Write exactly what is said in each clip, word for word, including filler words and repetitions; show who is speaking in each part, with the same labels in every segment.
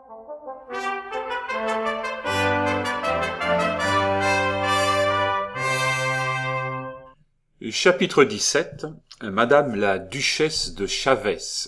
Speaker 1: Chapitre dix-sept. Madame la duchesse de Chavès.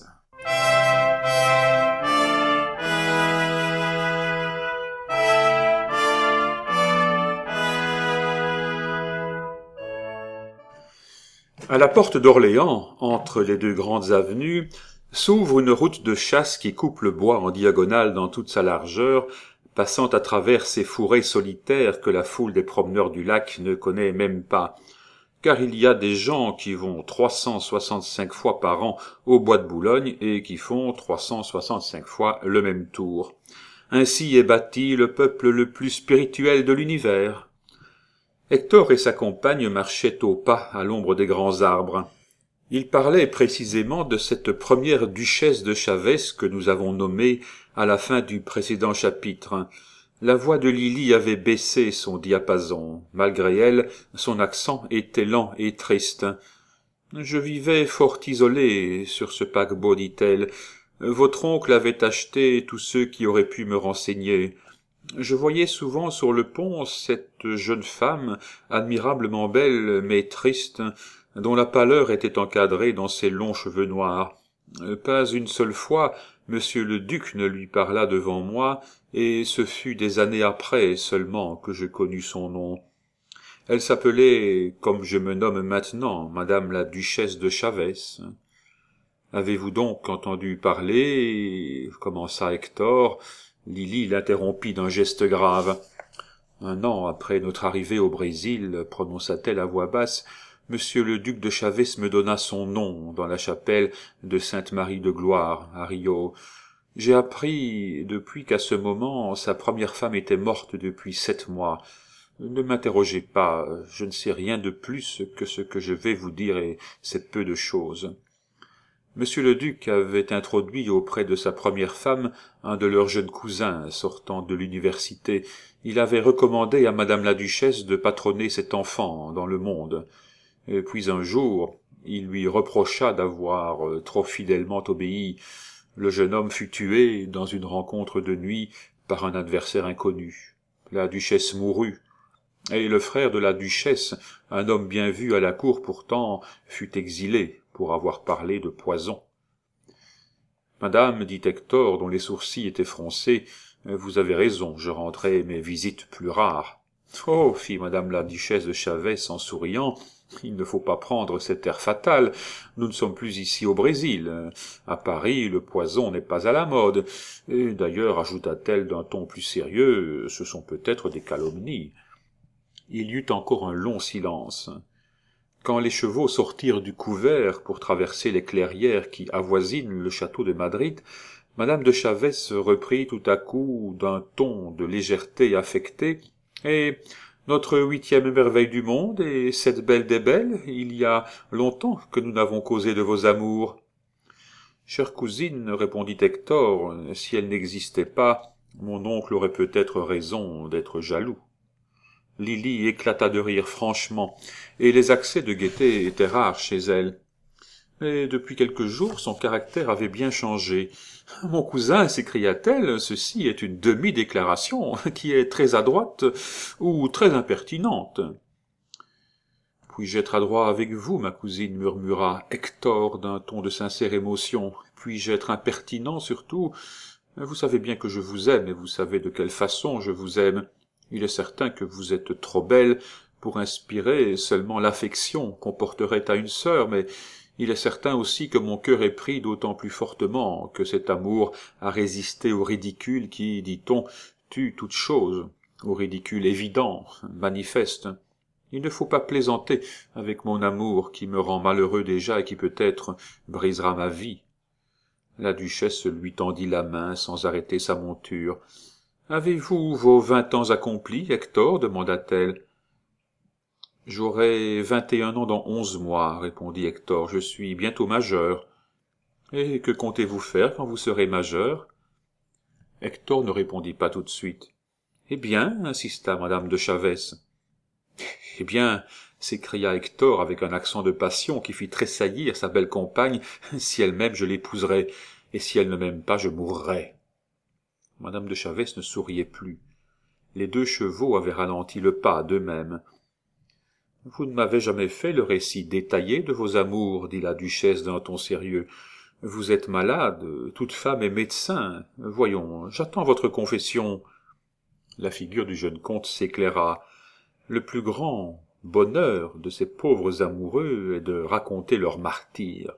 Speaker 1: À la porte d'Orléans, entre les deux grandes avenues, s'ouvre une route de chasse qui coupe le bois en diagonale dans toute sa largeur, passant à travers ces fourrés solitaires que la foule des promeneurs du lac ne connaît même pas. Car il y a des gens qui vont trois cent soixante-cinq fois par an au bois de Boulogne et qui font trois cent soixante-cinq fois le même tour. Ainsi est bâti le peuple le plus spirituel de l'univers. Hector et sa compagne marchaient au pas à l'ombre des grands arbres. Ils parlaient précisément de cette première duchesse de Chavès que nous avons nommée à la fin du précédent chapitre. La voix de Lily avait baissé son diapason. Malgré elle, son accent était lent et triste. « Je vivais fort isolé sur ce paquebot, dit-elle. Votre oncle avait acheté tous ceux qui auraient pu me renseigner. Je voyais souvent sur le pont cette jeune femme, admirablement belle mais triste, dont la pâleur était encadrée dans ses longs cheveux noirs. Pas une seule fois, monsieur le duc ne lui parla devant moi, et ce fut des années après seulement que je connus son nom. Elle s'appelait, comme je me nomme maintenant, madame la duchesse de Chavès. Avez-vous donc entendu parler, commença Hector. Lily l'interrompit d'un geste grave. Un an après notre arrivée au Brésil, prononça-t-elle à voix basse, monsieur le duc de Chavès me donna son nom dans la chapelle de Sainte-Marie-de-Gloire, à Rio. J'ai appris depuis qu'à ce moment sa première femme était morte depuis sept mois. Ne m'interrogez pas, je ne sais rien de plus que ce que je vais vous dire, et c'est peu de choses. Monsieur le duc avait introduit auprès de sa première femme un de leurs jeunes cousins sortant de l'université. Il avait recommandé à madame la duchesse de patronner cet enfant dans le monde. Et puis un jour, il lui reprocha d'avoir trop fidèlement obéi. Le jeune homme fut tué dans une rencontre de nuit par un adversaire inconnu. La duchesse mourut, et le frère de la duchesse, un homme bien vu à la cour pourtant, fut exilé pour avoir parlé de poison. « Madame, dit Hector, dont les sourcils étaient froncés, vous avez raison, je rendrai mes visites plus rares. »« Oh, fit madame la duchesse de Chavès en souriant, il ne faut pas prendre cet air fatal, nous ne sommes plus ici au Brésil. À Paris, le poison n'est pas à la mode. Et d'ailleurs, ajouta-t-elle d'un ton plus sérieux, ce sont peut-être des calomnies. » Il y eut encore un long silence. Quand les chevaux sortirent du couvert pour traverser les clairières qui avoisinent le château de Madrid, madame de Chavès reprit tout à coup d'un ton de légèreté affectée, « Et notre huitième merveille du monde et cette belle des belles, il y a longtemps que nous n'avons causé de vos amours. »« Chère cousine, répondit Hector, si elle n'existait pas, mon oncle aurait peut-être raison d'être jaloux. » Lily éclata de rire franchement, et les accès de gaieté étaient rares chez elle. Mais depuis quelques jours, son caractère avait bien changé. « Mon cousin, s'écria-t-elle, ceci est une demi-déclaration, qui est très adroite ou très impertinente. »« Puis-je être adroit avec vous, ma cousine, murmura Hector d'un ton de sincère émotion. Puis-je être impertinent surtout? Vous savez bien que je vous aime, et vous savez de quelle façon je vous aime. Il est certain que vous êtes trop belle pour inspirer seulement l'affection qu'on porterait à une sœur, mais il est certain aussi que mon cœur est pris d'autant plus fortement que cet amour a résisté au ridicule qui, dit-on, tue toute chose, au ridicule évident, manifeste. Il ne faut pas plaisanter avec mon amour qui me rend malheureux déjà et qui peut-être brisera ma vie. La duchesse lui tendit la main sans arrêter sa monture. « Avez-vous vos vingt ans accomplis, Hector » demanda-t-elle. « J'aurai vingt et un ans dans onze mois, » répondit Hector. « Je suis bientôt majeur. »« Et que comptez-vous faire quand vous serez majeur ?» Hector ne répondit pas tout de suite. « Eh bien, » insista madame de Chavès. « Eh bien, » s'écria Hector avec un accent de passion qui fit tressaillir sa belle compagne, « si elle m'aime, je l'épouserai, et si elle ne m'aime pas, je mourrai. » Madame de Chavès ne souriait plus. Les deux chevaux avaient ralenti le pas d'eux-mêmes. « Vous ne m'avez jamais fait le récit détaillé de vos amours, dit la duchesse d'un ton sérieux. Vous êtes malade, toute femme est médecin. Voyons, j'attends votre confession. » La figure du jeune comte s'éclaira. Le plus grand bonheur de ces pauvres amoureux est de raconter leur martyre.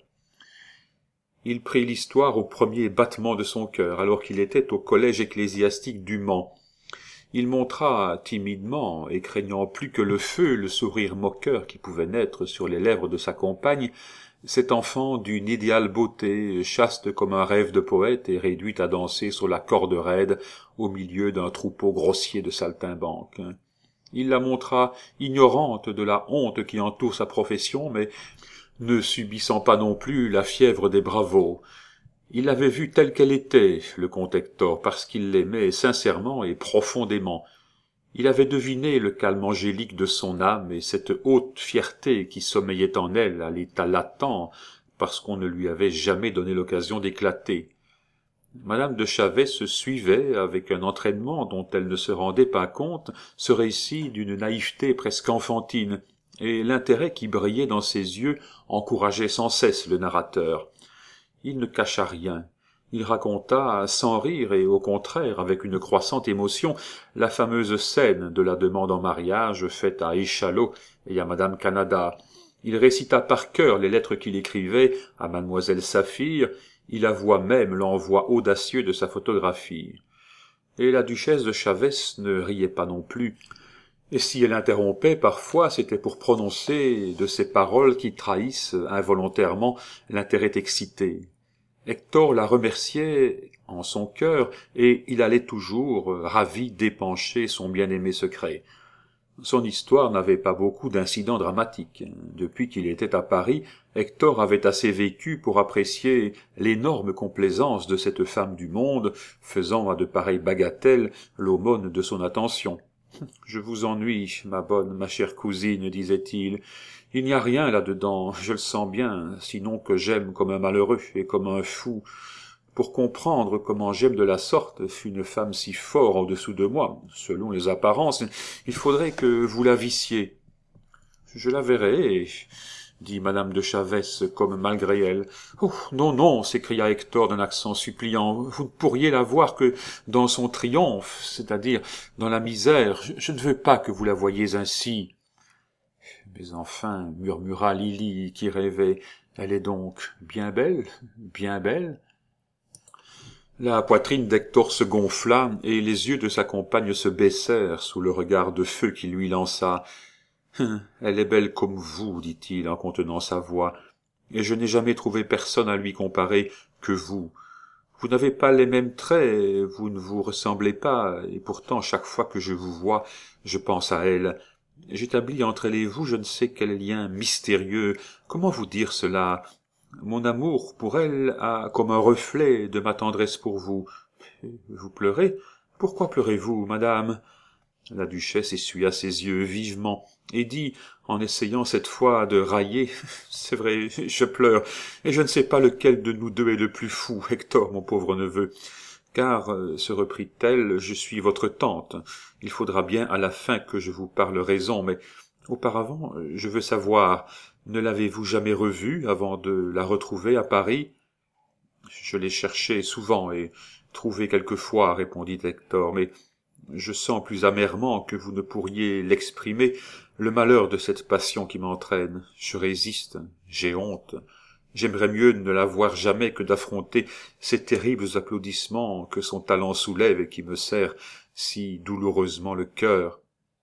Speaker 1: Il prit l'histoire au premier battement de son cœur, alors qu'il était au collège ecclésiastique du Mans. Il montra timidement, et craignant plus que le feu le sourire moqueur qui pouvait naître sur les lèvres de sa compagne, cet enfant d'une idéale beauté, chaste comme un rêve de poète et réduite à danser sur la corde raide au milieu d'un troupeau grossier de saltimbanques. Il la montra ignorante de la honte qui entoure sa profession, mais ne subissant pas non plus la fièvre des bravos. Il l'avait vue telle qu'elle était, le comte Hector, parce qu'il l'aimait sincèrement et profondément. Il avait deviné le calme angélique de son âme et cette haute fierté qui sommeillait en elle à l'état latent, parce qu'on ne lui avait jamais donné l'occasion d'éclater. Madame de Chavès suivait, avec un entraînement dont elle ne se rendait pas compte, ce récit d'une naïveté presque enfantine, et l'intérêt qui brillait dans ses yeux encourageait sans cesse le narrateur. Il ne cacha rien. Il raconta sans rire et au contraire avec une croissante émotion la fameuse scène de la demande en mariage faite à Échallot et à Madame Canada. Il récita par cœur les lettres qu'il écrivait à Mademoiselle Saphir. Il avoua même l'envoi audacieux de sa photographie. Et la duchesse de Chavès ne riait pas non plus. Et si elle interrompait parfois, c'était pour prononcer de ces paroles qui trahissent involontairement l'intérêt excité. Hector la remerciait en son cœur, et il allait toujours, ravi d'épancher son bien-aimé secret. Son histoire n'avait pas beaucoup d'incidents dramatiques. Depuis qu'il était à Paris, Hector avait assez vécu pour apprécier l'énorme complaisance de cette femme du monde, faisant à de pareilles bagatelles l'aumône de son attention. « Je vous ennuie, ma bonne, ma chère cousine, disait-il. Il n'y a rien là-dedans, je le sens bien, sinon que j'aime comme un malheureux et comme un fou. Pour comprendre comment j'aime de la sorte une femme si fort au-dessous de moi, selon les apparences, il faudrait que vous la vissiez. »« Je la verrai, » dit Madame de Chavès, comme malgré elle. « Oh, non, non » s'écria Hector d'un accent suppliant, « vous ne pourriez la voir que dans son triomphe, c'est-à-dire dans la misère. Je, je ne veux pas que vous la voyiez ainsi. » « Mais enfin, » murmura Lily, qui rêvait, « elle est donc bien belle, bien belle ?» La poitrine d'Hector se gonfla, et les yeux de sa compagne se baissèrent sous le regard de feu qu'il lui lança. « Elle est belle comme vous, dit-il en contenant sa voix, et je n'ai jamais trouvé personne à lui comparer que vous. Vous n'avez pas les mêmes traits, vous ne vous ressemblez pas, et pourtant chaque fois que je vous vois, je pense à elle. J'établis entre elle et vous je ne sais quel lien mystérieux. Comment vous dire cela ? Mon amour pour elle a comme un reflet de ma tendresse pour vous. Vous pleurez ? Pourquoi pleurez-vous, madame ? » La duchesse essuya ses yeux vivement et dit, en essayant cette fois de railler, « C'est vrai, je pleure, et je ne sais pas lequel de nous deux est le plus fou, Hector, mon pauvre neveu. Car, se reprit-elle, je suis votre tante. Il faudra bien à la fin que je vous parle raison, mais auparavant, je veux savoir, ne l'avez-vous jamais revue avant de la retrouver à Paris ? » ?»« Je l'ai cherchée souvent et trouvée quelquefois, répondit Hector, mais je sens plus amèrement que vous ne pourriez l'exprimer le malheur de cette passion qui m'entraîne. Je résiste, j'ai honte. J'aimerais mieux ne la voir jamais que d'affronter ces terribles applaudissements que son talent soulève et qui me serrent si douloureusement le cœur. »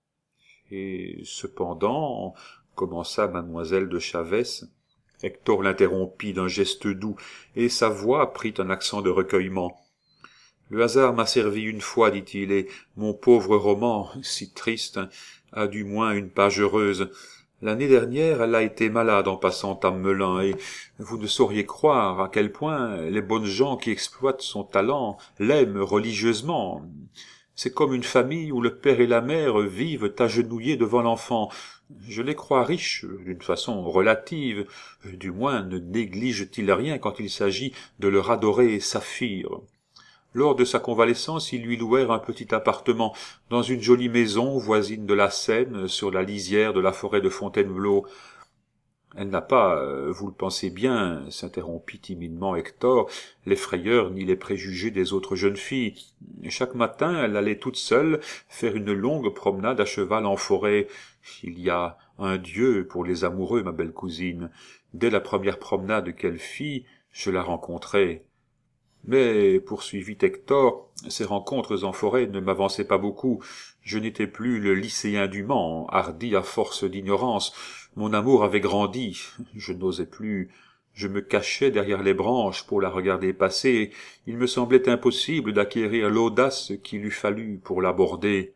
Speaker 1: « Et cependant, commença mademoiselle de Chavès. Hector l'interrompit d'un geste doux, et sa voix prit un accent de recueillement. « Le hasard m'a servi une fois, dit-il, et mon pauvre roman, si triste, a du moins une page heureuse. L'année dernière, elle a été malade en passant à Melun, et vous ne sauriez croire à quel point les bonnes gens qui exploitent son talent l'aiment religieusement. C'est comme une famille où le père et la mère vivent agenouillés devant l'enfant. Je les crois riches, d'une façon relative, du moins ne négligent-ils rien quand il s'agit de leur adorer Saphir. Lors de sa convalescence, ils lui louèrent un petit appartement dans une jolie maison voisine de la Seine, sur la lisière de la forêt de Fontainebleau. Elle n'a pas, euh, vous le pensez bien, s'interrompit timidement Hector, les frayeurs ni les préjugés des autres jeunes filles. Chaque matin, elle allait toute seule faire une longue promenade à cheval en forêt. Il y a un Dieu pour les amoureux, ma belle cousine. Dès la première promenade qu'elle fit, je la rencontrai. Mais, poursuivit Hector, ces rencontres en forêt ne m'avançaient pas beaucoup. Je n'étais plus le lycéen du Mans, hardi à force d'ignorance. Mon amour avait grandi. Je n'osais plus. Je me cachais derrière les branches pour la regarder passer. Il me semblait impossible d'acquérir l'audace qu'il eût fallu pour l'aborder.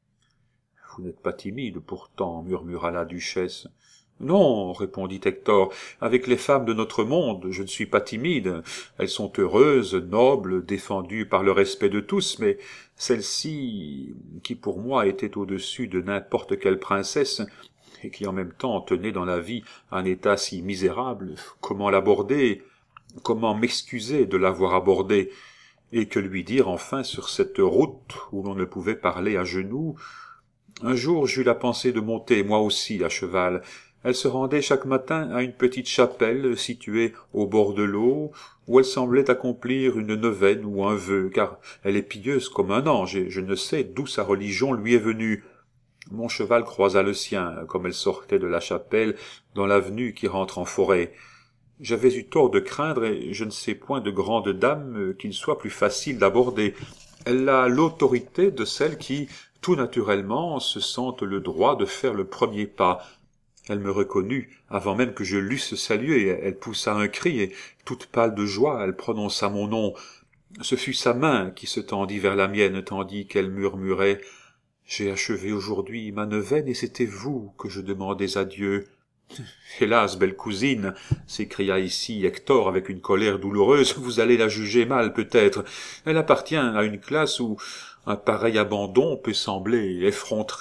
Speaker 1: « Vous n'êtes pas timide, pourtant, » murmura la duchesse. « Non, » répondit Hector, « avec les femmes de notre monde, je ne suis pas timide. Elles sont heureuses, nobles, défendues par le respect de tous, mais celle-ci, qui pour moi était au-dessus de n'importe quelle princesse, et qui en même temps tenait dans la vie un état si misérable, comment l'aborder, comment m'excuser de l'avoir abordée, et que lui dire enfin sur cette route où l'on ne pouvait parler à genoux. Un jour j'eus la pensée de monter moi aussi à cheval. Elle se rendait chaque matin à une petite chapelle située au bord de l'eau, où elle semblait accomplir une neuvaine ou un vœu, car elle est pieuse comme un ange, et je ne sais d'où sa religion lui est venue. Mon cheval croisa le sien, comme elle sortait de la chapelle, dans l'avenue qui rentre en forêt. J'avais eu tort de craindre, et je ne sais point de grande dame qu'il soit plus facile d'aborder. Elle a l'autorité de celles qui, tout naturellement, se sentent le droit de faire le premier pas. Elle me reconnut, avant même que je l'eusse saluée. Elle poussa un cri, et, toute pâle de joie, elle prononça mon nom. Ce fut sa main qui se tendit vers la mienne, tandis qu'elle murmurait « J'ai achevé aujourd'hui ma neuvaine, et c'était vous que je demandais à Dieu. » « Hélas, belle cousine, s'écria ici Hector avec une colère douloureuse, vous allez la juger mal peut-être. Elle appartient à une classe où un pareil abandon peut sembler effronterie. »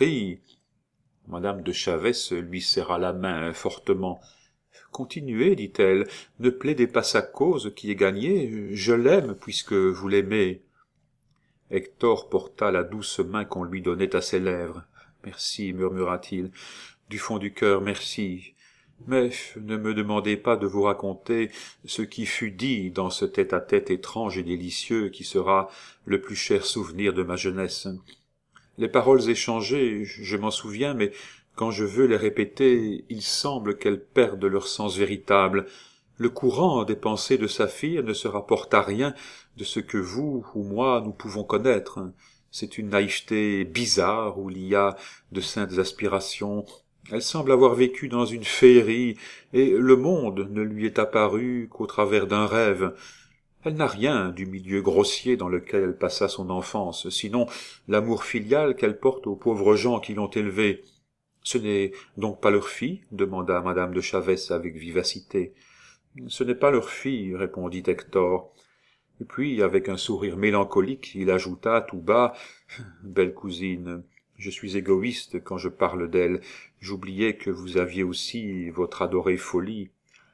Speaker 1: Madame de Chavès lui serra la main fortement. « Continuez, dit-elle, ne plaidez pas sa cause qui est gagnée, je l'aime puisque vous l'aimez. » Hector porta la douce main qu'on lui donnait à ses lèvres. « Merci, murmura-t-il, du fond du cœur, merci. Mais ne me demandez pas de vous raconter ce qui fut dit dans ce tête-à-tête étrange et délicieux qui sera le plus cher souvenir de ma jeunesse. Les paroles échangées, je m'en souviens, mais quand je veux les répéter, il semble qu'elles perdent leur sens véritable. Le courant des pensées de Saphir ne se rapporte à rien de ce que vous ou moi nous pouvons connaître. C'est une naïveté bizarre où il y a de saintes aspirations. Elle semble avoir vécu dans une féerie, et le monde ne lui est apparu qu'au travers d'un rêve. Elle n'a rien du milieu grossier dans lequel elle passa son enfance, sinon l'amour filial qu'elle porte aux pauvres gens qui l'ont élevée. « Ce n'est donc pas leur fille ?» demanda madame de Chavès avec vivacité. « Ce n'est pas leur fille, » répondit Hector. Et puis, avec un sourire mélancolique, il ajouta tout bas « Belle cousine, je suis égoïste quand je parle d'elle. J'oubliais que vous aviez aussi votre adorée folie. »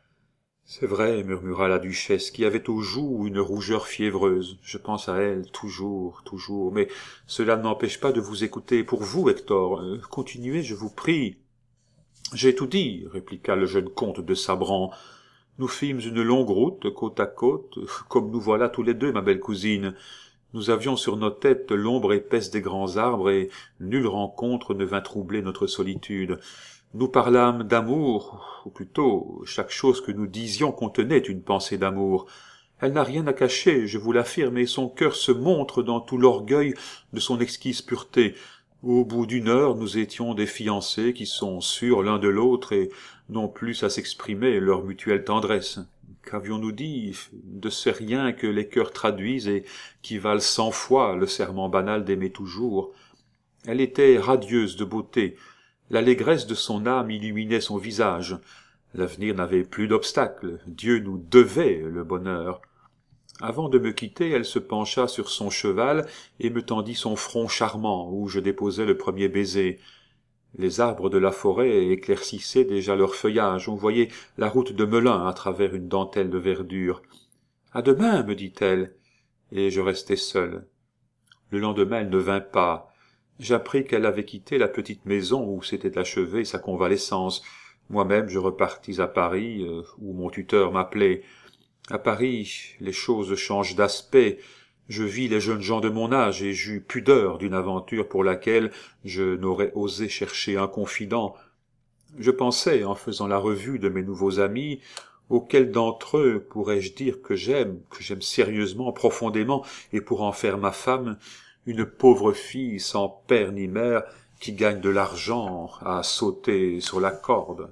Speaker 1: « C'est vrai, » murmura la duchesse, qui avait aux joues une rougeur fiévreuse. « Je pense à elle, toujours, toujours. Mais cela ne m'empêche pas de vous écouter. Pour vous, Hector, euh, continuez, je vous prie. »« J'ai tout dit, » répliqua le jeune comte de Sabran. « Nous fîmes une longue route, côte à côte, comme nous voilà tous les deux, ma belle cousine. Nous avions sur nos têtes l'ombre épaisse des grands arbres, et nulle rencontre ne vint troubler notre solitude. Nous parlâmes d'amour, ou plutôt, chaque chose que nous disions contenait une pensée d'amour. Elle n'a rien à cacher, je vous l'affirme, et son cœur se montre dans tout l'orgueil de son exquise pureté. Au bout d'une heure, nous étions des fiancés qui sont sûrs l'un de l'autre et n'ont plus à s'exprimer leur mutuelle tendresse. Qu'avions-nous dit de ces riens que les cœurs traduisent et qui valent cent fois le serment banal d'aimer toujours? Elle était radieuse de beauté. L'allégresse de son âme illuminait son visage. L'avenir n'avait plus d'obstacles. Dieu nous devait le bonheur. Avant de me quitter, elle se pencha sur son cheval et me tendit son front charmant, où je déposai le premier baiser. Les arbres de la forêt éclaircissaient déjà leur feuillage. On voyait la route de Melun à travers une dentelle de verdure. « À demain, me dit-elle. » et je restai seul. Le lendemain, elle ne vint pas. J'appris qu'elle avait quitté la petite maison où s'était achevée sa convalescence. Moi-même, je repartis à Paris, euh, où mon tuteur m'appelait. À Paris, les choses changent d'aspect. Je vis les jeunes gens de mon âge et j'eus pudeur d'une aventure pour laquelle je n'aurais osé chercher un confident. Je pensais, en faisant la revue de mes nouveaux amis, auquel d'entre eux pourrais-je dire que j'aime, que j'aime sérieusement, profondément, et pour en faire ma femme, une pauvre fille sans père ni mère qui gagne de l'argent à sauter sur la corde.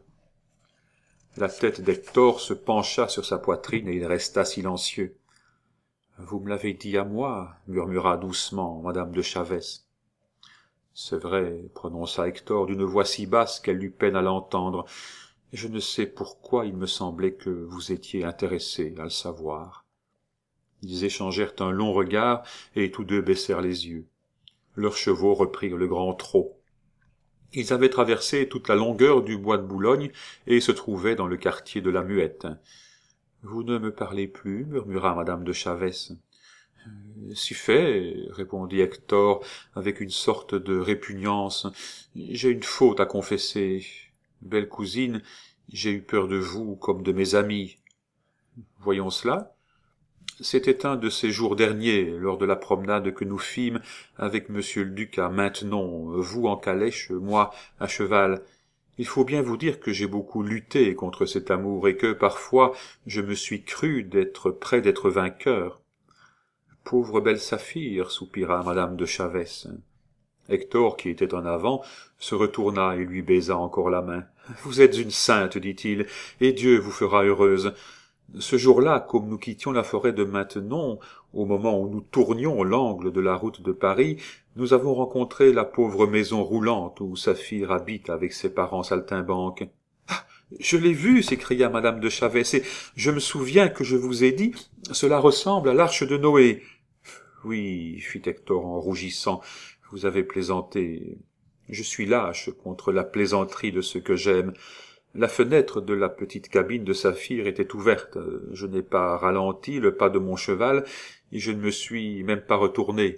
Speaker 1: La tête d'Hector se pencha sur sa poitrine et il resta silencieux. « Vous me l'avez dit à moi, » murmura doucement madame de Chavès. « C'est vrai, » prononça Hector d'une voix si basse qu'elle eut peine à l'entendre. « Je ne sais pourquoi il me semblait que vous étiez intéressé à le savoir. » Ils échangèrent un long regard et tous deux baissèrent les yeux. Leurs chevaux reprirent le grand trot. Ils avaient traversé toute la longueur du bois de Boulogne et se trouvaient dans le quartier de la Muette. « Vous ne me parlez plus, » murmura madame de Chavès. « Si fait, » répondit Hector avec une sorte de répugnance. « J'ai une faute à confesser. Belle cousine, j'ai eu peur de vous comme de mes amis. » « Voyons cela. » C'était un de ces jours derniers, lors de la promenade que nous fîmes avec monsieur le duc à Maintenon, vous en calèche, moi à cheval. Il faut bien vous dire que j'ai beaucoup lutté contre cet amour et que, parfois, je me suis cru d'être près d'être vainqueur. « Pauvre belle Saphir » soupira madame de Chavès. Hector, qui était en avant, se retourna et lui baisa encore la main. « Vous êtes une sainte, dit-il, et Dieu vous fera heureuse. » Ce jour-là, comme nous quittions la forêt de Maintenon, au moment où nous tournions l'angle de la route de Paris, nous avons rencontré la pauvre maison roulante où Saphir habite avec ses parents saltimbanques. « Ah, je l'ai vue !» s'écria madame de Chavès, « et je me souviens que je vous ai dit, cela ressemble à l'arche de Noé. »« Oui, fit Hector en rougissant, vous avez plaisanté. Je suis lâche contre la plaisanterie de ce que j'aime. » La fenêtre de la petite cabine de Saphir était ouverte. Je n'ai pas ralenti le pas de mon cheval et je ne me suis même pas retourné.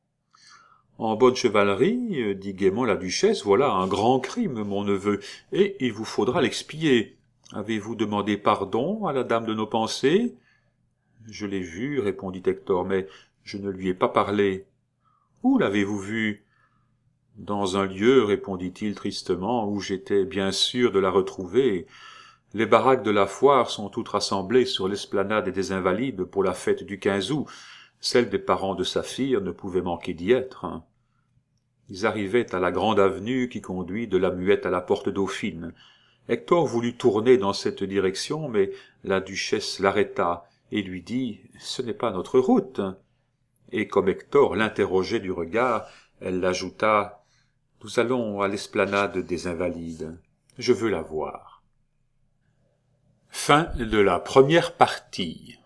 Speaker 1: « En bonne chevalerie, dit gaiement la duchesse, voilà un grand crime, mon neveu, et il vous faudra l'expier. Avez-vous demandé pardon à la dame de nos pensées ?»« Je l'ai vue, répondit Hector, mais je ne lui ai pas parlé. »« Où l'avez-vous vue ?»« Dans un lieu, répondit-il tristement, où j'étais bien sûr de la retrouver. Les baraques de la foire sont toutes rassemblées sur l'esplanade des Invalides pour la fête du quinze août. Celle des parents de Saphir ne pouvait manquer d'y être. Hein. » Ils arrivaient à la grande avenue qui conduit de la Muette à la porte Dauphine. Hector voulut tourner dans cette direction, mais la duchesse l'arrêta et lui dit « Ce n'est pas notre route. » Et comme Hector l'interrogeait du regard, elle l'ajouta « Nous allons à l'esplanade des Invalides. Je veux la voir. » Fin de la première partie.